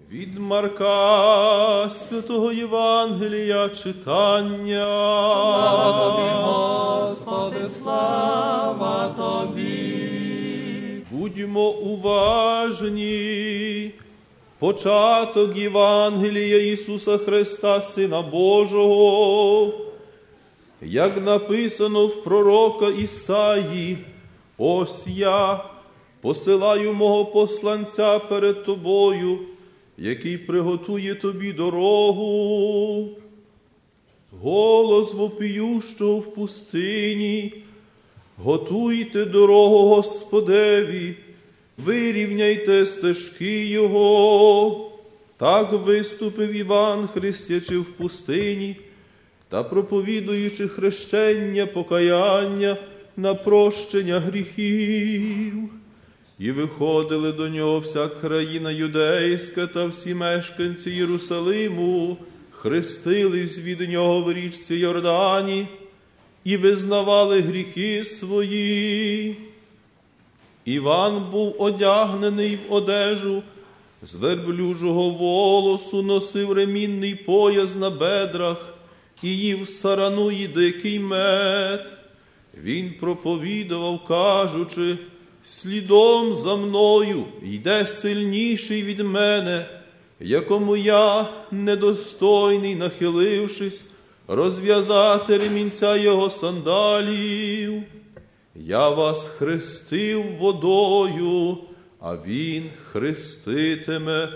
Від Марка Святого Євангелія читання. Слава Тобі, Господи, слава Тобі. Будьмо уважні. Початок Євангелія Ісуса Христа, Сина Божого. Як написано в пророка Ісаї: «Ось я посилаю мого посланця перед тобою, який приготує тобі дорогу». Голос вопіющого в пустині: «Готуйте дорогу Господеві, вирівняйте стежки Його». Так виступив Іван, хрестячи в пустині та проповідуючи хрещення, покаяння на прощення гріхів. І виходили до нього вся країна юдейська та всі мешканці Єрусалиму, хрестились від нього в річці Йордані і визнавали гріхи свої. Іван був одягнений в одежу з верблюжого волосу, носив ремінний пояс на бедрах і їв сарану й дикий мед. Він проповідував, кажучи: «Слідом за мною йде сильніший від мене, якому я, недостойний, нахилившись, розв'язати ремінця його сандалів. Я вас хрестив водою, а він хреститиме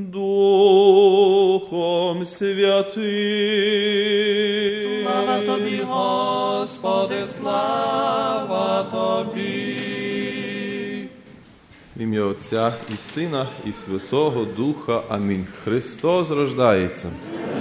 Духом Святим». Слава Тобі, Господи, слава Тобі. В ім'я Отця і Сина, і Святого Духа. Амінь. Христос рождається.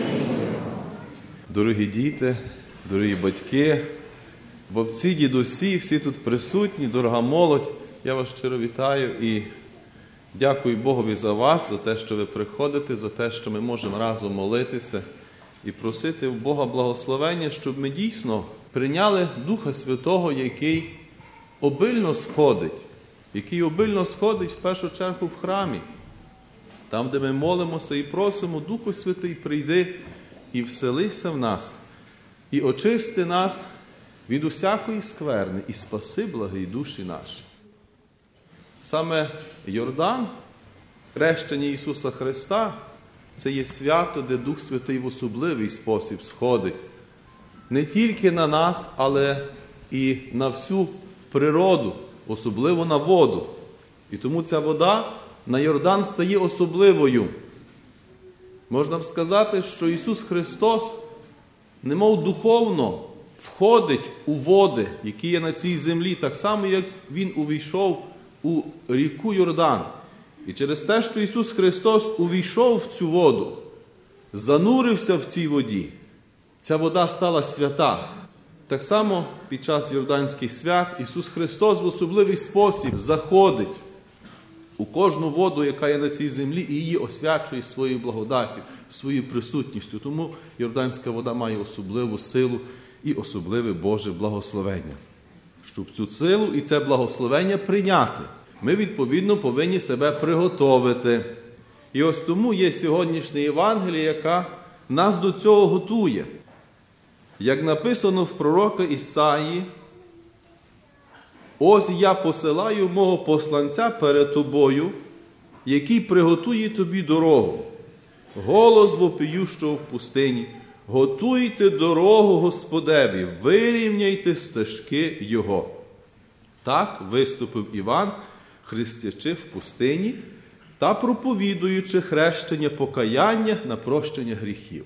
Дорогі діти, дорогі батьки, бабці, дідусі, всі тут присутні, дорога молодь, я вас щиро вітаю і дякую Богові за вас, за те, що ви приходите, за те, що ми можемо разом молитися і просити в Бога благословення, щоб ми дійсно прийняли Духа Святого, який обильно сходить в першу чергу в храмі, там, де ми молимося і просимо: Духу Святий, прийди і вселися в нас, і очисти нас від усякої скверни, і спаси благі душі наші. Саме Йордан, хрещення Ісуса Христа, це є свято, де Дух Святий в особливий спосіб сходить. Не тільки на нас, але і на всю природу, особливо на воду. І тому ця вода на Йордан стає особливою. Можна б сказати, що Ісус Христос немов духовно входить у води, які є на цій землі, так само, як Він увійшов у ріку Йордан. І через те, що Ісус Христос увійшов в цю воду, занурився в цій воді, ця вода стала свята. Так само під час Йорданських свят Ісус Христос в особливий спосіб заходить у кожну воду, яка є на цій землі, і її освячує своєю благодаттю, своєю присутністю. Тому Йорданська вода має особливу силу і особливе Боже благословення. Щоб цю силу і це благословення прийняти, ми, відповідно, повинні себе приготовити. І ось тому є сьогоднішня Євангелія, яка нас до цього готує. Як написано в пророка Ісаї: «Ось я посилаю мого посланця перед тобою, який приготує тобі дорогу. Голос вопіющого в пустині: готуйте дорогу Господеві, вирівняйте стежки Його». Так виступив Іван, хрестячи в пустині та проповідуючи хрещення покаяння на прощення гріхів.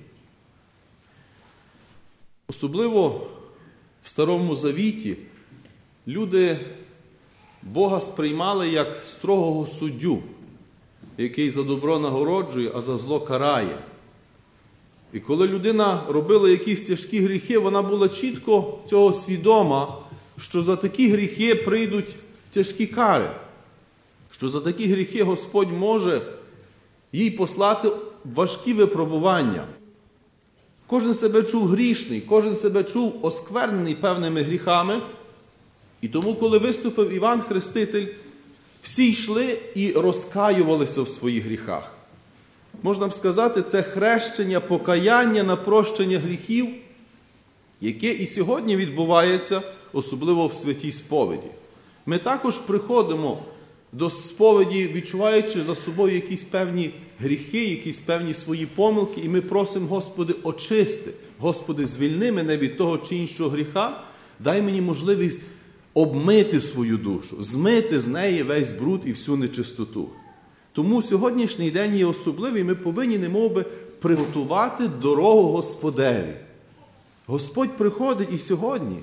Особливо в Старому Завіті люди Бога сприймали як строгого суддю, який за добро нагороджує, а за зло карає. І коли людина робила якісь тяжкі гріхи, вона була чітко цього свідома, що за такі гріхи прийдуть тяжкі кари, що за такі гріхи Господь може їй послати важкі випробування. Кожен себе чув грішний, кожен себе чув осквернений певними гріхами. І тому, коли виступив Іван Хреститель, всі йшли і розкаювалися в своїх гріхах. Можна б сказати, це хрещення, покаяння на прощення гріхів, яке і сьогодні відбувається, особливо в святій сповіді. Ми також приходимо до сповіді, відчуваючи за собою якісь певні гріхи, якісь певні свої помилки, і ми просимо: Господи, очисти, Господи, звільни мене від того чи іншого гріха, дай мені можливість обмити свою душу, змити з неї весь бруд і всю нечистоту. Тому сьогоднішній день є особливий, ми повинні немовби приготувати дорогу Господеві. Господь приходить і сьогодні.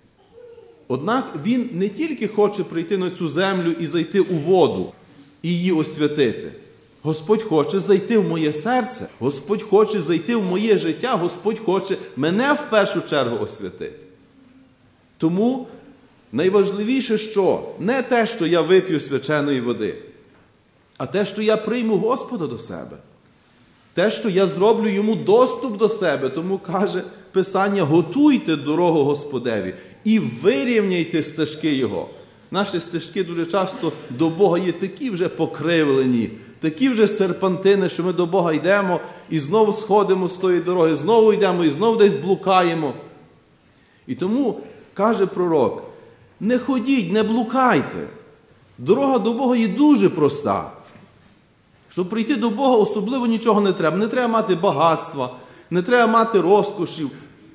Однак Він не тільки хоче прийти на цю землю і зайти у воду, і її освятити. Господь хоче зайти в моє серце, Господь хоче зайти в моє життя, Господь хоче мене в першу чергу освятити. Тому найважливіше, що не те, що я вип'ю свяченої води, а те, що я прийму Господа до себе. Те, що я зроблю йому доступ до себе. Тому каже Писання: готуйте дорогу Господеві і вирівняйте стежки Його. Наші стежки дуже часто до Бога є такі вже покривлені, такі вже серпантини, що ми до Бога йдемо і знову сходимо з тої дороги, знову йдемо і знову десь блукаємо. І тому каже пророк: не ходіть, не блукайте. Дорога до Бога є дуже проста. Щоб прийти до Бога, особливо нічого не треба. Не треба мати багатства, не треба мати розкошів,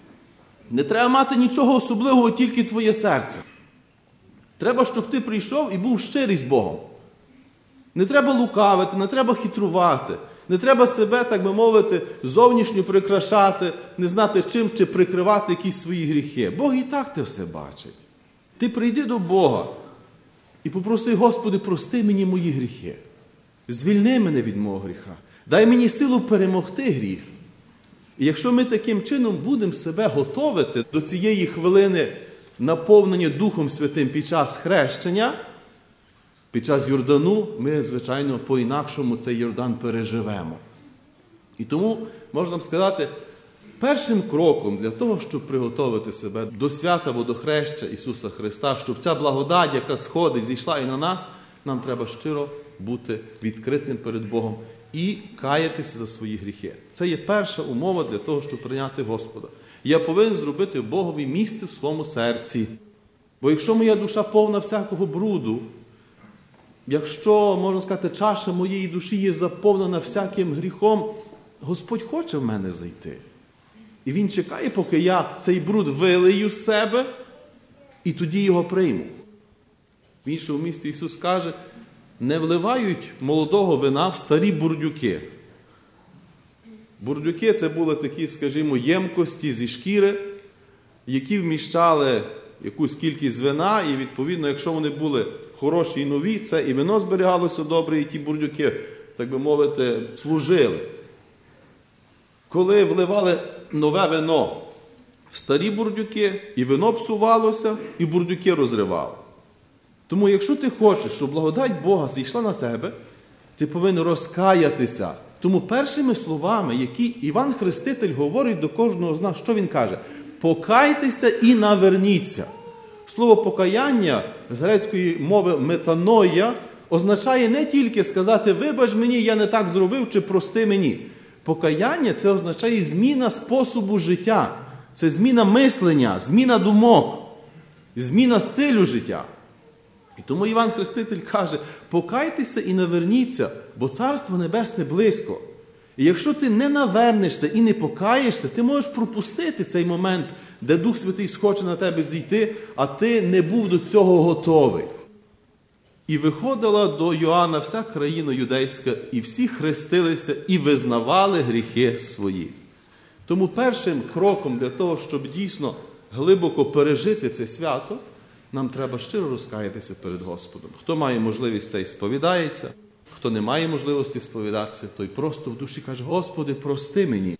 не треба мати нічого особливого, тільки твоє серце. Треба, щоб ти прийшов і був щирий з Богом. Не треба лукавити, не треба хитрувати, не треба себе, так би мовити, зовнішньо прикрашати, не знати чим чи прикривати якісь свої гріхи. Бог і так те все бачить. Ти прийди до Бога і попроси: Господи, прости мені мої гріхи. Звільни мене від мого гріха. Дай мені силу перемогти гріх. І якщо ми таким чином будемо себе готовити до цієї хвилини наповнення Духом Святим під час хрещення, під час Йордану, ми, звичайно, по-інакшому цей Йордан переживемо. І тому, можна сказати, першим кроком для того, щоб приготовити себе до свята водохреща Ісуса Христа, щоб ця благодать, яка сходить, зійшла і на нас, нам треба щиро бути відкритим перед Богом і каятися за свої гріхи. Це є перша умова для того, щоб прийняти Господа. Я повинен зробити Богові місце в своєму серці. Бо якщо моя душа повна всякого бруду, якщо, можна сказати, чаша моєї душі є заповнена всяким гріхом, Господь хоче в мене зайти. І Він чекає, поки я цей бруд вилию з себе, і тоді його прийму. В іншому місці Ісус каже: не вливають молодого вина в старі бурдюки. Бурдюки – це були такі, скажімо, ємкості зі шкіри, які вміщали якусь кількість вина, і, відповідно, якщо вони були хороші і нові, це і вино зберігалося добре, і ті бурдюки, так би мовити, служили. Коли вливали нове вино в старі бурдюки, і вино псувалося, і бурдюки розривали. Тому, якщо ти хочеш, щоб благодать Бога зійшла на тебе, ти повинен розкаятися. Тому першими словами, які Іван Хреститель говорить до кожного з нас, що він каже? Покайтеся і наверніться. Слово покаяння з грецької мови метаноя означає не тільки сказати: вибач мені, я не так зробив, чи прости мені. Покаяння – це означає зміна способу життя. Це зміна мислення, зміна думок, зміна стилю життя. І тому Іван Хреститель каже: покайтеся і наверніться, бо Царство Небесне близько. І якщо ти не навернешся і не покаєшся, ти можеш пропустити цей момент, де Дух Святий схоче на тебе зійти, а ти не був до цього готовий. І виходила до Йоанна вся країна юдейська, і всі хрестилися і визнавали гріхи свої. Тому першим кроком для того, щоб дійсно глибоко пережити це свято, нам треба щиро розкаятися перед Господом. Хто має можливість, цей сповідається. Хто не має можливості сповідатися, той просто в душі каже: Господи, прости мені.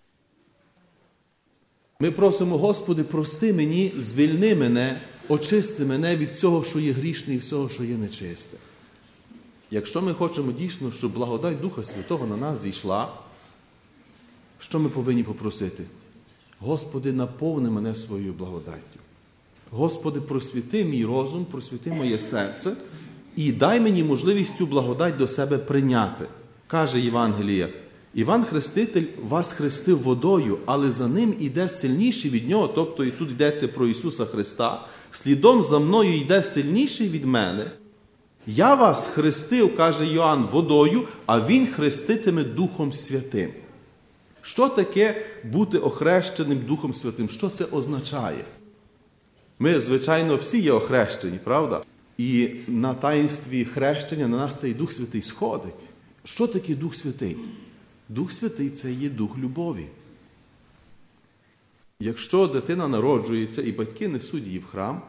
Ми просимо: Господи, прости мені, звільни мене, очисти мене від всього, що є грішне і всього, що є нечисте. Якщо ми хочемо дійсно, щоб благодать Духа Святого на нас зійшла, що ми повинні попросити? Господи, наповни мене своєю благодаттю. Господи, просвіти мій розум, просвіти моє серце і дай мені можливість цю благодать до себе прийняти. Каже Євангеліє: Іван Хреститель вас хрестив водою, але за ним іде сильніший від нього, тобто і тут йдеться про Ісуса Христа, слідом за мною йде сильніший від мене. Я вас хрестив, каже Йоанн, водою, а він хреститиме Духом Святим. Що таке бути охрещеним Духом Святим? Що це означає? Ми, звичайно, всі є охрещені, правда? І на таїнстві хрещення на нас цей Дух Святий сходить. Що таке Дух Святий? Дух Святий – це є Дух любові. Якщо дитина народжується і батьки несуть її в храм,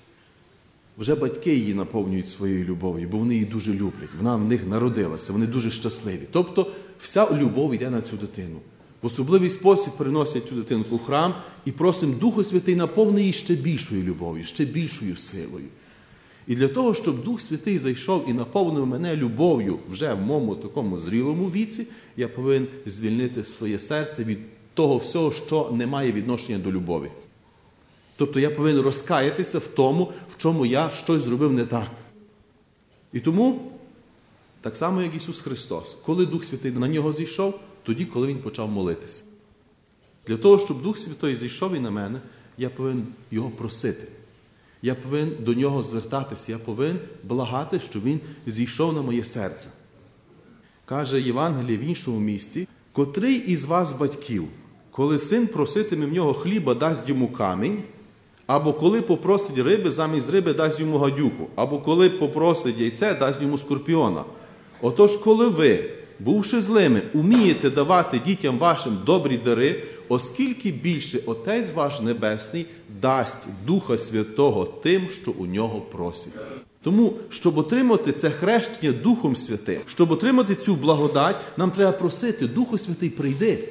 вже батьки її наповнюють своєю любов'ю, бо вони її дуже люблять. Вона в них народилася, вони дуже щасливі. Тобто вся любов йде на цю дитину. В особливий спосіб приносять цю дитинку в храм і просимо Духа Святий наповни її ще більшою любов'ю, ще більшою силою. І для того, щоб Дух Святий зайшов і наповнив мене любов'ю вже в моєму такому зрілому віці, я повинен звільнити своє серце від того всього, що не має відношення до любові. Тобто я повинен розкаятися в тому, в чому я щось зробив не так. І тому, так само, як Ісус Христос, коли Дух Святий на нього зійшов, тоді, коли Він почав молитися. Для того, щоб Дух Святий зійшов і на мене, я повинен Його просити. Я повинен до Нього звертатися, я повинен благати, щоб Він зійшов на моє серце. Каже Євангеліє в іншому місці: «Котрий із вас, батьків, коли син проситиме в нього хліба, дасть йому камінь, або коли попросить риби, замість риби дасть йому гадюку, або коли попросить яйце, дасть йому скорпіона. Отож, коли ви, бувши злими, умієте давати дітям вашим добрі дари, оскільки більше Отець ваш Небесний дасть Духа Святого тим, що у Нього просять». Тому, щоб отримати це хрещення Духом Святим, щоб отримати цю благодать, нам треба просити: Духу Святий, прийди.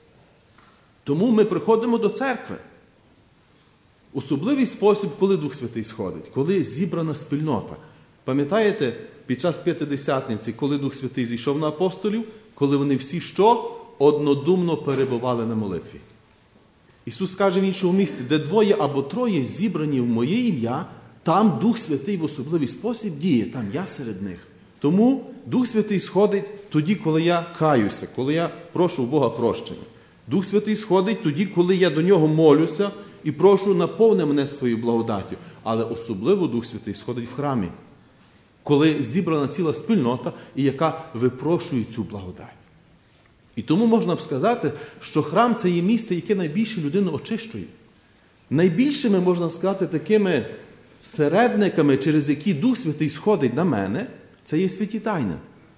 Тому ми приходимо до церкви. Особливий спосіб, коли Дух Святий сходить, коли зібрана спільнота. Пам'ятаєте, під час П'ятидесятниці, коли Дух Святий зійшов на апостолів, коли вони всі що? Однодумно перебували на молитві. Ісус каже в іншому місці: де двоє або троє зібрані в моє ім'я, там Дух Святий в особливий спосіб діє, там я серед них. Тому Дух Святий сходить тоді, коли я каюся, коли я прошу у Бога прощення. Дух Святий сходить тоді, коли я до Нього молюся і прошу: наповни мене своєю благодаттю. Але особливо Дух Святий сходить в храмі, коли зібрана ціла спільнота, і яка випрошує цю благодать. І тому можна б сказати, що храм – це є місце, яке найбільше людину очищує. Найбільшими, можна сказати, такими середниками, через які Дух Святий сходить на мене, це є святі тайни.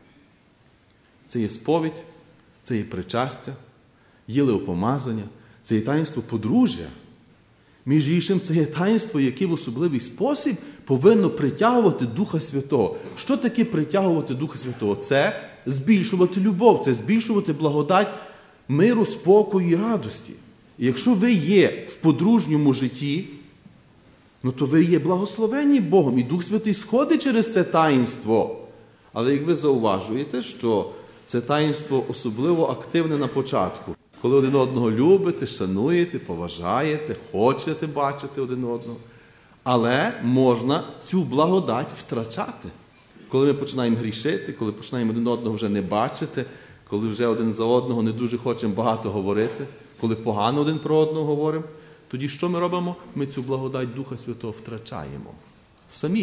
Це є сповідь, це є причастя, єлеопомазання, це є таїнство подружжя. Між іншим, це є таїнство, яке в особливий спосіб повинно притягувати Духа Святого. Що таке притягувати Духа Святого? Це збільшувати любов, це збільшувати благодать миру, спокою і радості. І якщо ви є в подружньому житті, то ви є благословенні Богом, і Дух Святий сходить через це таїнство. Але як ви зауважуєте, що це таїнство особливо активне на початку, коли один одного любите, шануєте, поважаєте, хочете бачити один одного. Але можна цю благодать втрачати. Коли ми починаємо грішити, коли починаємо один одного вже не бачити, коли вже один за одного не дуже хочемо багато говорити, коли погано один про одного говоримо, тоді що ми робимо? Ми цю благодать Духа Святого втрачаємо. Самі.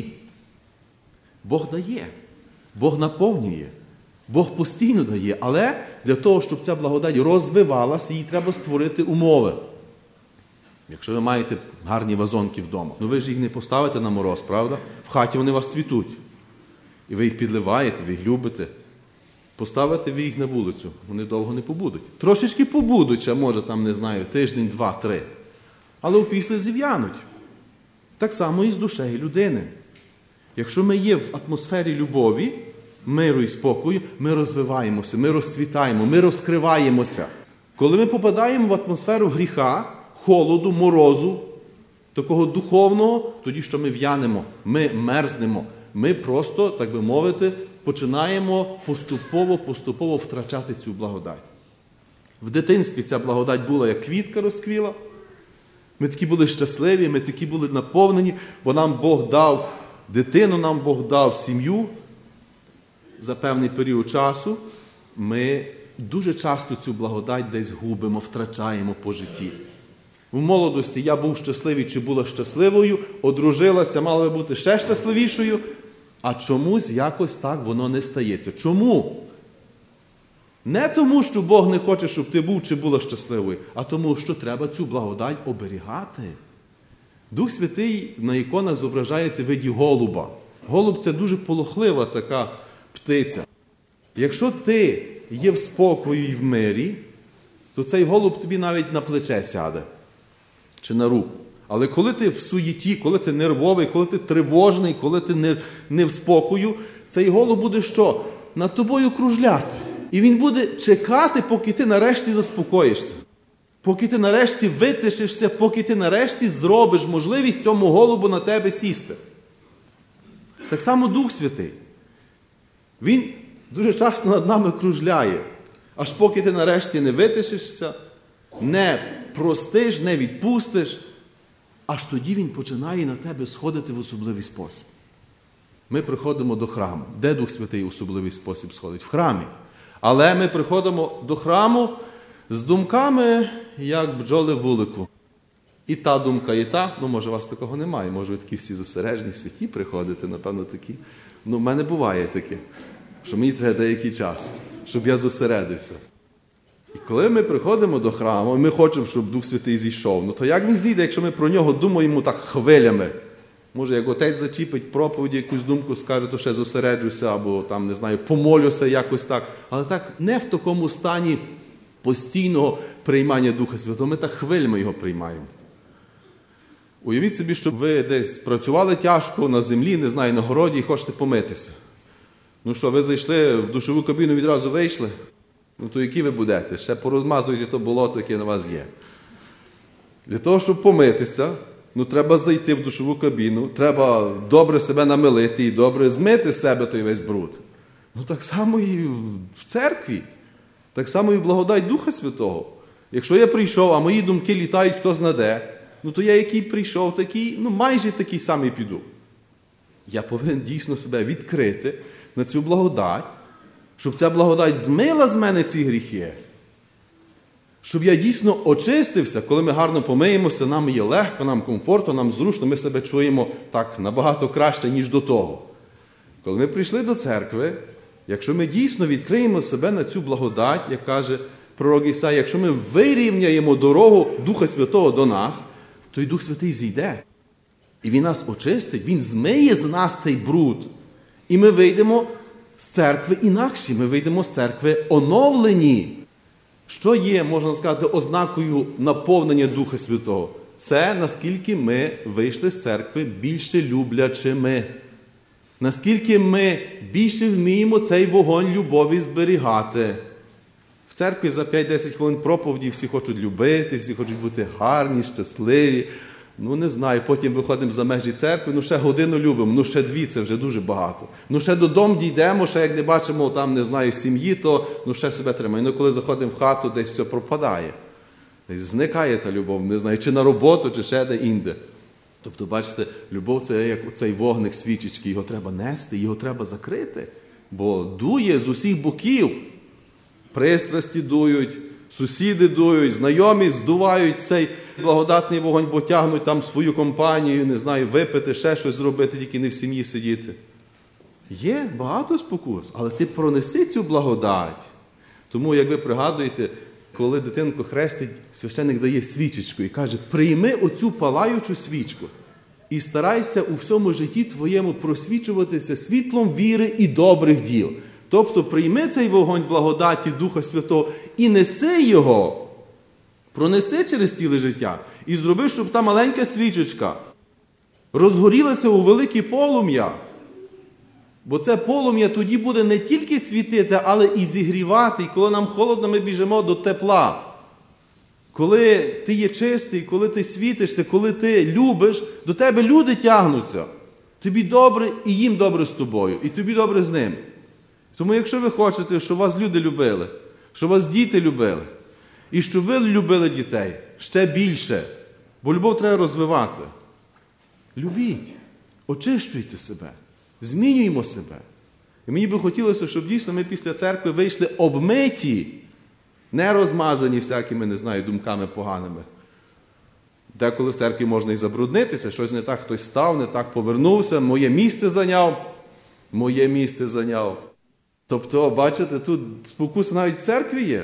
Бог дає, Бог наповнює, Бог постійно дає, але для того, щоб ця благодать розвивалася, їй треба створити умови. Якщо ви маєте гарні вазонки вдома, ви ж їх не поставите на мороз, правда? В хаті вони у вас цвітуть. І ви їх підливаєте, ви їх любите. Поставите ви їх на вулицю, вони довго не побудуть. Трошечки побудуть, а може там, не знаю, тиждень, 2-3. Але опісля зів'януть. Так само і з душею людини. Якщо ми є в атмосфері любові, миру і спокою, ми розвиваємося, ми розцвітаємо, ми розкриваємося. Коли ми попадаємо в атмосферу гріха, холоду, морозу, такого духовного, тоді що ми в'янемо, ми мерзнемо. Ми просто, так би мовити, починаємо поступово втрачати цю благодать. В дитинстві ця благодать була, як квітка розквіла. Ми такі були щасливі, ми такі були наповнені, бо нам Бог дав дитину, нам Бог дав сім'ю. За певний період часу ми дуже часто цю благодать десь губимо, втрачаємо по житті. В молодості я був щасливий чи була щасливою, одружилася, мала би бути ще щасливішою, а чомусь якось так воно не стається. Чому? Не тому, що Бог не хоче, щоб ти був чи була щасливою, а тому, що треба цю благодать оберігати. Дух Святий на іконах зображається в виді голуба. Голуб – це дуже полохлива така птиця. Якщо ти є в спокої і в мирі, то цей голуб тобі навіть на плече сяде чи на руку. Але коли ти в суєті, коли ти нервовий, коли ти тривожний, коли ти не в спокою, цей голуб буде що? Над тобою кружляти. І він буде чекати, поки ти нарешті заспокоїшся. Поки ти нарешті витишишся, поки ти нарешті зробиш можливість цьому голубу на тебе сісти. Так само Дух Святий. Він дуже часто над нами кружляє. Аж поки ти нарешті не витишишся, не простиш, не відпустиш, аж тоді він починає на тебе сходити в особливий спосіб. Ми приходимо до храму. Де Дух Святий в особливий спосіб сходить? В храмі. Але ми приходимо до храму з думками, як бджоли в вулику. І та думка, і та. Може, у вас такого немає. Може, ви такі всі зосереджені, святі приходите, напевно, такі. В мене буває таке, що мені треба деякий час, щоб я зосередився. І коли ми приходимо до храму, і ми хочемо, щоб Дух Святий зійшов, то як він зійде, якщо ми про нього думаємо так хвилями? Може, як отець зачіпить проповіді, якусь думку скаже, то ще зосереджуся, або там, не знаю, помолюся якось так. Але так не в такому стані постійного приймання Духа Святого. Ми так хвилями його приймаємо. Уявіть собі, що ви десь працювали тяжко на землі, не знаю, на городі і хочете помитися. Що, ви зайшли в душову кабіну, відразу вийшли? То які ви будете? Ще порозмазуєте то болото, яке на вас є. Для того, щоб помитися, треба зайти в душову кабіну, треба добре себе намилити і добре змити з себе той весь бруд. Так само і в церкві. Так само і благодать Духа Святого. Якщо я прийшов, а мої думки літають хто зна де, то я який прийшов, такий, майже такий самий піду. Я повинен дійсно себе відкрити на цю благодать, щоб ця благодать змила з мене ці гріхи. Щоб я дійсно очистився, коли ми гарно помиємося, нам є легко, нам комфортно, нам зручно, ми себе чуємо так набагато краще, ніж до того. Коли ми прийшли до церкви, якщо ми дійсно відкриємо себе на цю благодать, як каже пророк Ісая, якщо ми вирівняємо дорогу Духа Святого до нас, то й Дух Святий зійде. І Він нас очистить, Він змиє з нас цей бруд. І ми вийдемо з церкви інакші, ми вийдемо з церкви оновлені. Що є, можна сказати, ознакою наповнення Духа Святого? Це наскільки ми вийшли з церкви більше люблячими. Наскільки ми більше вміємо цей вогонь любові зберігати. В церкві за 5-10 хвилин проповіді всі хочуть любити, всі хочуть бути гарні, щасливі. Не знаю, потім виходимо за межі церкви, ще годину любимо, ще 2, це вже дуже багато. Ще додому дійдемо, ще як не бачимо там, не знаю, сім'ї, то ще себе тримаємо. Коли заходимо в хату, десь все пропадає. Десь зникає та любов, не знаю, чи на роботу, чи ще де-інде. Тобто, бачите, любов – це як цей вогник свічечки, його треба нести, його треба закрити, бо дує з усіх боків. Пристрасті дують, сусіди дують, знайомі здувають цей благодатний вогонь, бо тягнуть там свою компанію, не знаю, випити, ще щось зробити, тільки не в сім'ї сидіти. Є багато спокус, але ти пронеси цю благодать. Тому, як ви пригадуєте, коли дитинку хрестить, священик дає свічечку і каже, прийми оцю палаючу свічку і старайся у всьому житті твоєму просвічуватися світлом віри і добрих діл. Тобто прийми цей вогонь благодаті Духа Святого і неси його, пронеси через ціле життя і зроби, щоб та маленька свічечка розгорілася у велике полум'я. Бо це полум'я тоді буде не тільки світити, але і зігрівати. І коли нам холодно, ми біжимо до тепла. Коли ти є чистий, коли ти світишся, коли ти любиш, до тебе люди тягнуться. Тобі добре і їм добре з тобою, і тобі добре з ним. Тому якщо ви хочете, щоб вас люди любили, щоб вас діти любили, і щоб ви любили дітей ще більше, бо любов треба розвивати. Любіть, очищуйте себе, змінюємо себе. І мені би хотілося, щоб дійсно ми після церкви вийшли обмиті, Не розмазані всякими, не знаю, думками поганими. Деколи в церкві можна і забруднитися, щось не так, хтось став, не так повернувся, моє місце зайняв. Тобто, бачите, тут спокуса навіть в церкві є.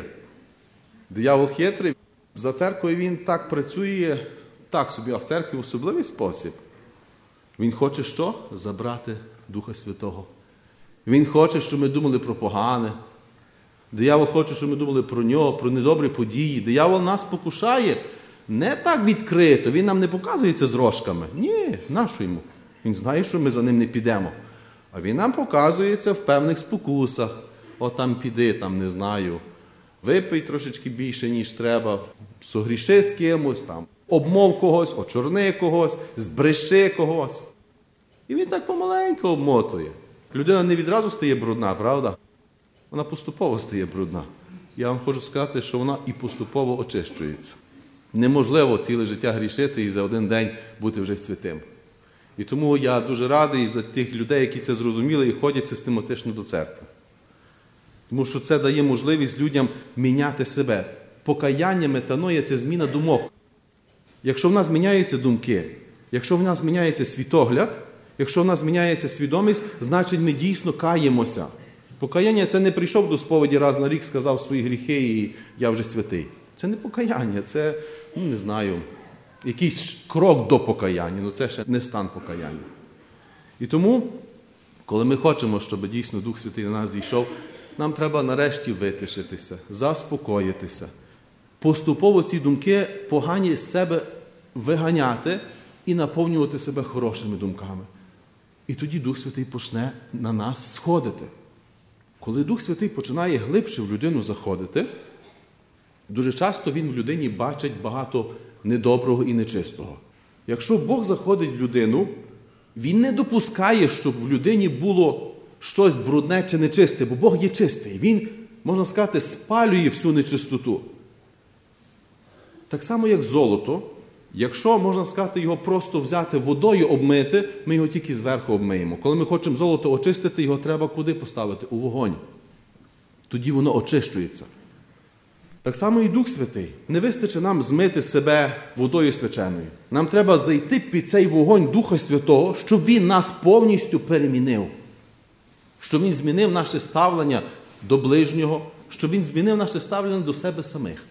Диявол хитрий. За церквою він так працює, так собі, а в церкві в особливий спосіб. Він хоче що? Забрати Духа Святого. Він хоче, щоб ми думали про погане. Диявол хоче, щоб ми думали про нього, про недобрі події. Диявол нас покушає не так відкрито, він нам не показується з рожками. Ні, нащо йому? Він знає, що ми за ним не підемо. А він нам показується в певних спокусах. От там піди, там не знаю, випий трошечки більше, ніж треба, согріши з кимось, там, обмов когось, очорни когось, збреши когось. І він так помаленьку обмотує. Людина не відразу стає брудна, правда? Вона поступово стає брудна. Я вам хочу сказати, що вона і поступово очищується. Неможливо ціле життя грішити і за один день бути вже святим. І тому я дуже радий за тих людей, які це зрозуміли і ходять систематично до церкви. Тому що це дає можливість людям міняти себе. Покаяння, метаноя – це зміна думок. Якщо в нас зміняються думки, якщо в нас зміняється світогляд, якщо в нас зміняється свідомість, значить ми дійсно каємося. Покаяння – це не прийшов до сповіді раз на рік, сказав свої гріхи і я вже святий. Це не покаяння, це, не знаю, якийсь крок до покаяння, це ще не стан покаяння. І тому, коли ми хочемо, щоб дійсно Дух Святий на нас зійшов, нам треба нарешті витишитися, заспокоїтися, поступово ці думки погані з себе виганяти і наповнювати себе хорошими думками. І тоді Дух Святий почне на нас сходити. Коли Дух Святий починає глибше в людину заходити, дуже часто він в людині бачить багато недоброго і нечистого. Якщо Бог заходить в людину, він не допускає, щоб в людині було щось брудне чи нечисте, бо Бог є чистий. Він, можна сказати, спалює всю нечистоту. Так само, як золото, якщо, можна сказати, його просто взяти водою обмити, ми його тільки зверху обмиємо. Коли ми хочемо золото очистити, його треба куди поставити? У вогонь. Тоді воно очищується. Так само і Дух Святий. Не вистачить нам змити себе водою свяченою. Нам треба зайти під цей вогонь Духа Святого, щоб Він нас повністю перемінив. Щоб Він змінив наше ставлення до ближнього, щоб Він змінив наше ставлення до себе самих.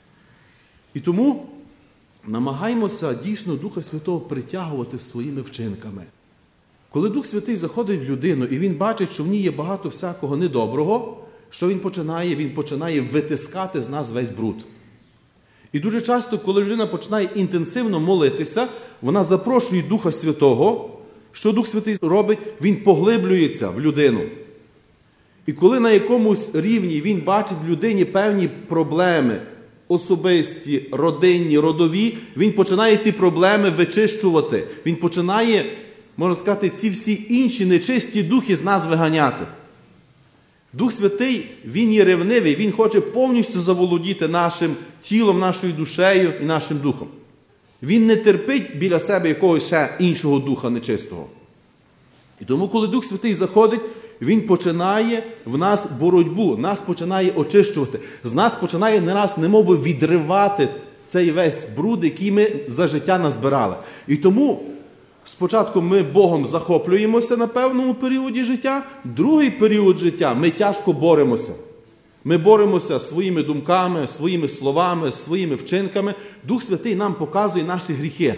І тому намагаємося дійсно Духа Святого притягувати своїми вчинками. Коли Дух Святий заходить в людину і він бачить, що в ній є багато всякого недоброго, що він починає? Він починає витискати з нас весь бруд. І дуже часто, коли людина починає інтенсивно молитися, вона запрошує Духа Святого. Що Дух Святий робить? Він поглиблюється в людину. І коли на якомусь рівні він бачить в людині певні проблеми, особисті, родинні, родові, він починає ці проблеми вичищувати. Він починає, можна сказати, ці всі інші нечисті духи з нас виганяти. Дух Святий, Він є ревнивий, Він хоче повністю заволодіти нашим тілом, нашою душею і нашим духом. Він не терпить біля себе якогось ще іншого духа нечистого. І тому, коли Дух Святий заходить, Він починає в нас боротьбу, нас починає очищувати. З нас починає не раз немовби відривати цей весь бруд, який ми за життя назбирали. І тому спочатку ми Богом захоплюємося на певному періоді життя, другий період життя ми тяжко боремося. Ми боремося своїми думками, своїми словами, своїми вчинками. Дух Святий нам показує наші гріхи.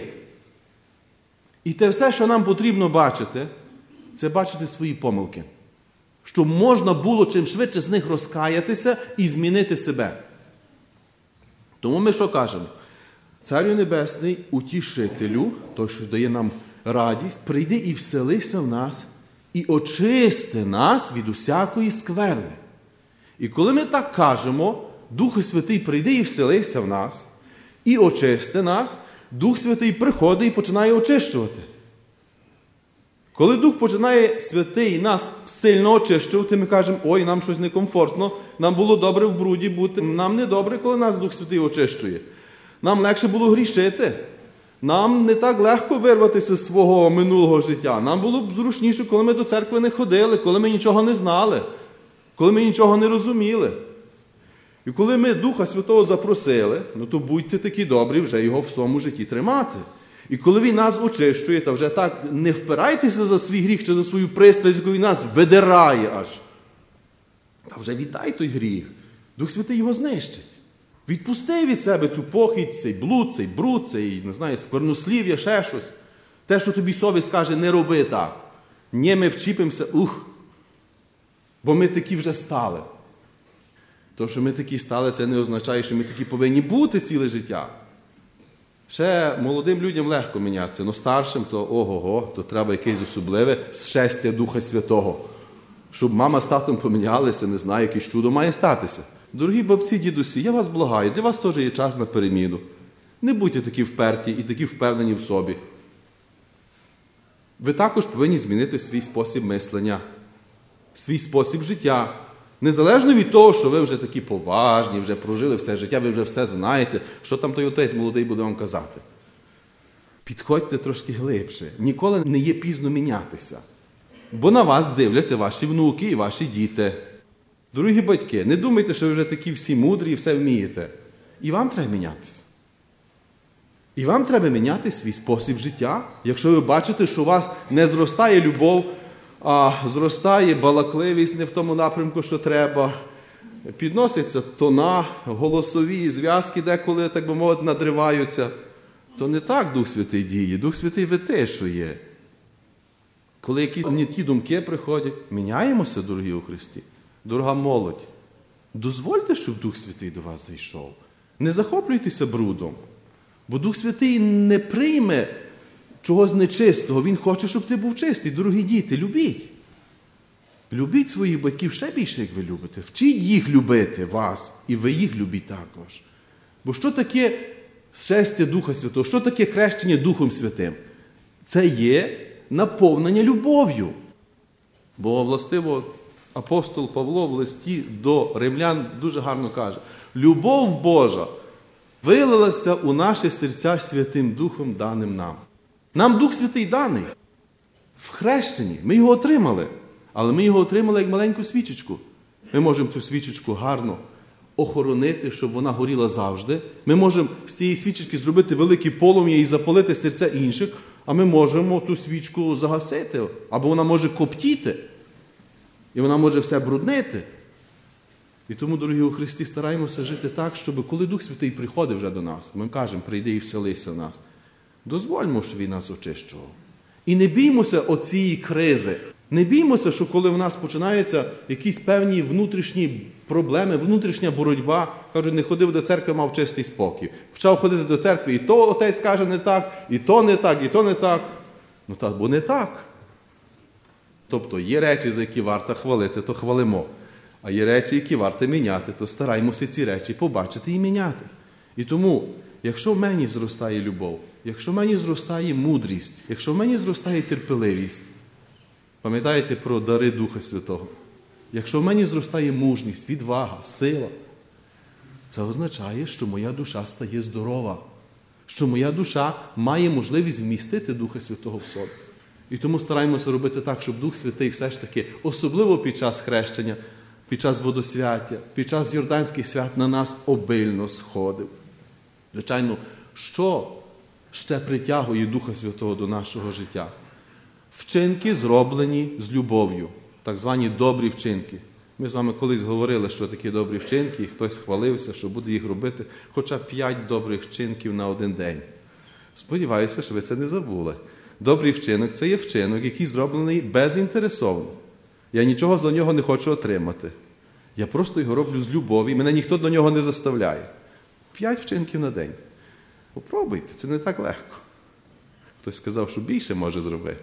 І те все, що нам потрібно бачити, це бачити свої помилки. Щоб можна було чим швидше з них розкаятися і змінити себе. Тому ми що кажемо? Царю Небесний, утішителю, той, що дає нам радість, прийди і вселися в нас, і очисти нас від усякої скверни. І коли ми так кажемо, Дух Святий прийди і вселися в нас, і очисти нас, Дух Святий приходить і починає очищувати. Коли Дух починає Святий нас сильно очищувати, ми кажемо, ой, нам щось некомфортно, нам було добре в бруді бути, нам не добре, коли нас Дух Святий очищує. Нам легше було грішити. Нам не так легко вирватися з свого минулого життя. Нам було б зручніше, коли ми до церкви не ходили, коли ми нічого не знали, коли ми нічого не розуміли. І коли ми Духа Святого запросили, то будьте такі добрі вже його в своєму житті тримати. І коли він нас очищує, то вже так не впирайтеся за свій гріх чи за свою пристрасть, яку він нас видирає аж. Та вже віддай той гріх. Дух Святий його знищить. Відпусти від себе цю похідь, цей блуд, цей бруд, цей, не знаю, сквернослів'я, ще щось. Те, що тобі совість каже, не роби так. Ні, ми вчіпимося, бо ми такі вже стали. То, що ми такі стали, це не означає, що ми такі повинні бути ціле життя. Ще молодим людям легко мінятися, але старшим то ого-го, то треба якесь особливе зшестя Духа Святого. Щоб мама з татом помінялися, не знаю, якесь чудо має статися. Дорогі бабці, дідусі, я вас благаю, для вас теж є час на переміну. Не будьте такі вперті і такі впевнені в собі. Ви також повинні змінити свій спосіб мислення, свій спосіб життя. Незалежно від того, що ви вже такі поважні, вже прожили все життя, ви вже все знаєте, що там той отець молодий буде вам казати. Підходьте трошки глибше. Ніколи не є пізно мінятися. Бо на вас дивляться ваші внуки і ваші діти. Дорогі батьки, не думайте, що ви вже такі всі мудрі і все вмієте. І вам треба мінятися. І вам треба міняти свій спосіб життя. Якщо ви бачите, що у вас не зростає любов, а зростає балакливість не в тому напрямку, що треба, підносяться тона, голосові зв'язки деколи, так би мовити, надриваються, то не так Дух Святий діє. Дух Святий витишує. Коли якісь не ті думки приходять, міняємося, дорогі у Христі. Дорога молодь, дозвольте, щоб Дух Святий до вас зайшов. Не захоплюйтеся брудом, бо Дух Святий не прийме чогось нечистого. Він хоче, щоб ти був чистий. Дорогі діти, любіть. Любіть своїх батьків ще більше, як ви любите. Вчіть їх любити, вас, і ви їх любіть також. Бо що таке зшестя Духа Святого? Що таке хрещення Духом Святим? Це є наповнення любов'ю. Бо, властиво, апостол Павло в листі до римлян дуже гарно каже: «Любов Божа вилилася у наші серця Святим Духом, даним нам». Нам Дух Святий даний в хрещенні. Ми його отримали. Але ми його отримали як маленьку свічечку. Ми можемо цю свічечку гарно охоронити, щоб вона горіла завжди. Ми можемо з цієї свічечки зробити велике полум'я і запалити серця інших, а ми можемо ту свічку загасити. Або вона може коптіти. І вона може все бруднити. І тому, дорогі у Христі, стараємося жити так, щоб коли Дух Святий приходить вже до нас, ми кажемо: прийди і вселися в нас. Дозвольмо, щоб він нас очищував. І не біймося оцієї кризи. Не біймося, що коли в нас починаються якісь певні внутрішні проблеми, внутрішня боротьба, кажуть, не ходив до церкви, мав чистий спокій. Почав ходити до церкви, і то отець каже не так, і то не так, і то не так. Ну так, бо не так. Тобто є речі, за які варто хвалити, то хвалимо. А є речі, які варто міняти, то стараємося ці речі побачити і міняти. І тому, якщо в мені зростає любов, якщо в мені зростає мудрість, якщо в мені зростає терпеливість, пам'ятаєте про дари Духа Святого? Якщо в мені зростає мужність, відвага, сила, це означає, що моя душа стає здорова, що моя душа має можливість вмістити Духа Святого в собі. І тому стараємося робити так, щоб Дух Святий все ж таки, особливо під час хрещення, під час водосвяття, під час Йорданських свят на нас обильно сходив. Звичайно, що ще притягує Духа Святого до нашого життя? Вчинки, зроблені з любов'ю, так звані добрі вчинки. Ми з вами колись говорили, що такі добрі вчинки, і хтось хвалився, що буде їх робити хоча б 5 добрих вчинків на один день. Сподіваюся, що ви це не забули. Добрий вчинок – це є вчинок, який зроблений безінтересовно. Я нічого за нього не хочу отримати. Я просто його роблю з любові, мене ніхто до нього не заставляє. 5 вчинків на день. Попробуйте, це не так легко. Хтось сказав, що більше може зробити.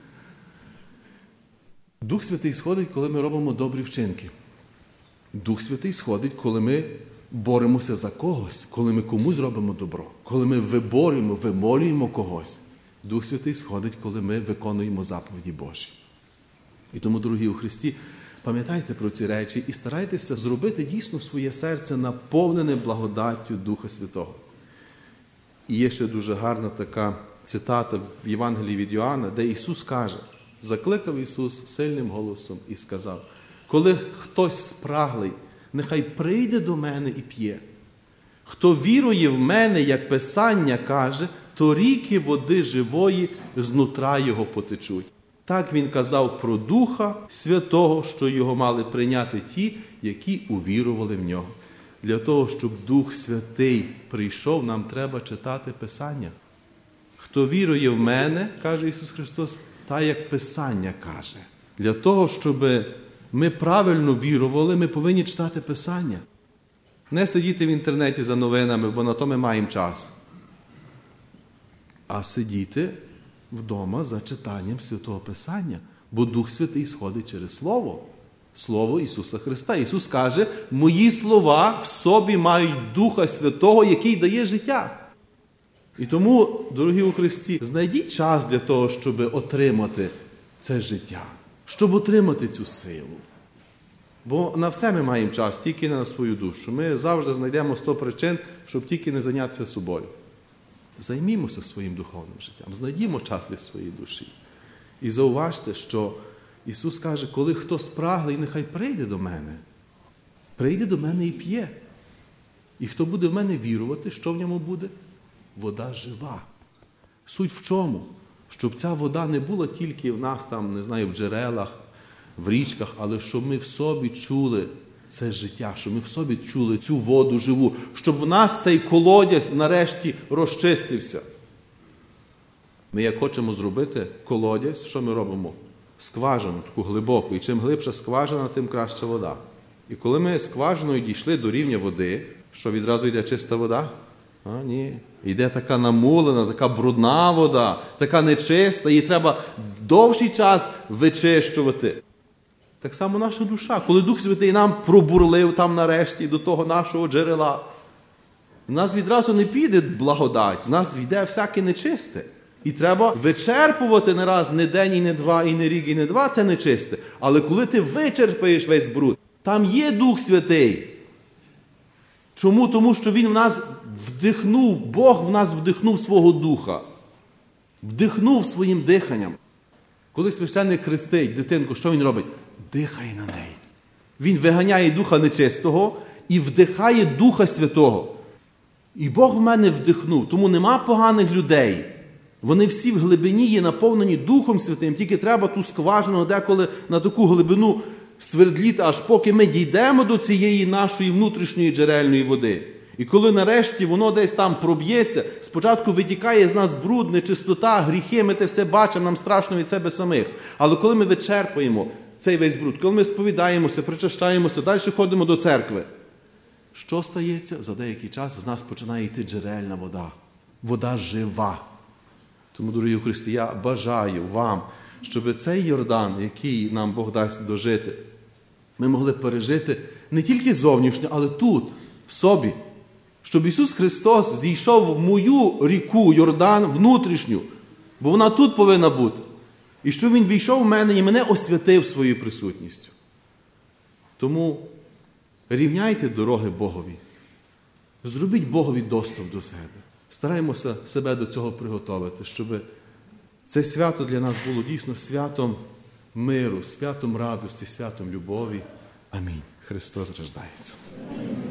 Дух Святий сходить, коли ми робимо добрі вчинки. Дух Святий сходить, коли ми боремося за когось, коли ми комусь робимо добро, коли ми виборюємо, вимолюємо когось. Дух Святий сходить, коли ми виконуємо заповіді Божі. І тому, дорогі у Христі, пам'ятайте про ці речі і старайтеся зробити дійсно своє серце наповнене благодаттю Духа Святого. І є ще дуже гарна така цитата в Євангелії від Йоанна, де Ісус каже, закликав Ісус сильним голосом і сказав: коли хтось спраглий нехай прийде до мене і п'є. Хто вірує в мене, як Писання каже, то ріки води живої знутра його потечуть. Так він казав про Духа Святого, що його мали прийняти ті, які увірували в нього. Для того, щоб Дух Святий прийшов, нам треба читати Писання. Хто вірує в мене, каже Ісус Христос, та як Писання каже. Для того, щоб ми правильно вірували, ми повинні читати Писання. Не сидіти в інтернеті за новинами, бо на то ми маємо час. А сидіти вдома за читанням Святого Писання, бо Дух Святий сходить через Слово. Слово Ісуса Христа. Ісус каже, мої слова в собі мають Духа Святого, який дає життя. І тому, дорогі у Христі, знайдіть час для того, щоб отримати це життя, щоб отримати цю силу. Бо на все ми маємо час, тільки не на свою душу. Ми завжди знайдемо 100 причин, щоб тільки не зайнятися собою. Займімося своїм духовним життям, знайдімо час для своєї душі. І зауважте, що Ісус каже, коли хто спраглий, нехай прийде до мене. Прийде до мене і п'є. І хто буде в мене вірувати, що в ньому буде? Вода жива. Суть в чому? Щоб ця вода не була тільки в нас там, не знаю, в джерелах, в річках, але щоб ми в собі чули це життя, щоб ми в собі чули цю воду живу, щоб в нас цей колодязь нарешті розчистився. Ми як хочемо зробити колодязь, що ми робимо? Скважину, таку глибоку. І чим глибша скважина, тим краща вода. І коли ми скважиною дійшли до рівня води, що відразу йде чиста вода? А, ні. Йде така намулена, така брудна вода, така нечиста, її треба довший час вичищувати. Так само наша душа. Коли Дух Святий нам пробурлив там нарешті до того нашого джерела, в нас відразу не піде благодать, з нас йде всяке нечисте. І треба вичерпувати не раз, не день, і не два, і не рік, і не два, те нечисте. Але коли ти вичерпаєш весь бруд, там є Дух Святий. Чому? Тому що Він в нас вдихнув, Бог в нас вдихнув свого Духа. Вдихнув своїм диханням. Коли священник хрестить дитинку, що він робить? Дихає на неї. Він виганяє духа нечистого і вдихає Духа Святого. І Бог в мене вдихнув, тому нема поганих людей. Вони всі в глибині є наповнені Духом Святим, тільки треба ту скважину деколи на таку глибину свердліти, аж поки ми дійдемо до цієї нашої внутрішньої джерельної води. І коли нарешті воно десь там проб'ється, спочатку витікає з нас бруд, нечистота, гріхи, ми те все бачимо, нам страшно від себе самих. Але коли ми вичерпуємо цей весь бруд, коли ми сповідаємося, причащаємося, далі ходимо до церкви, що стається? За деякий час з нас починає йти джерельна вода. Вода жива. Тому, дорогі у Христі, я бажаю вам, щоб цей Йордан, який нам Бог дасть дожити, ми могли пережити не тільки зовнішньо, але тут, в собі. Щоб Ісус Христос зійшов в мою ріку Йордан внутрішню, бо вона тут повинна бути. І щоб Він війшов в мене і мене освятив своєю присутністю. Тому рівняйте дороги Богові. Зробіть Богові доступ до себе. Стараємося себе до цього приготувати, щоб це свято для нас було дійсно святом миру, святом радості, святом любові. Амінь. Христос рождається.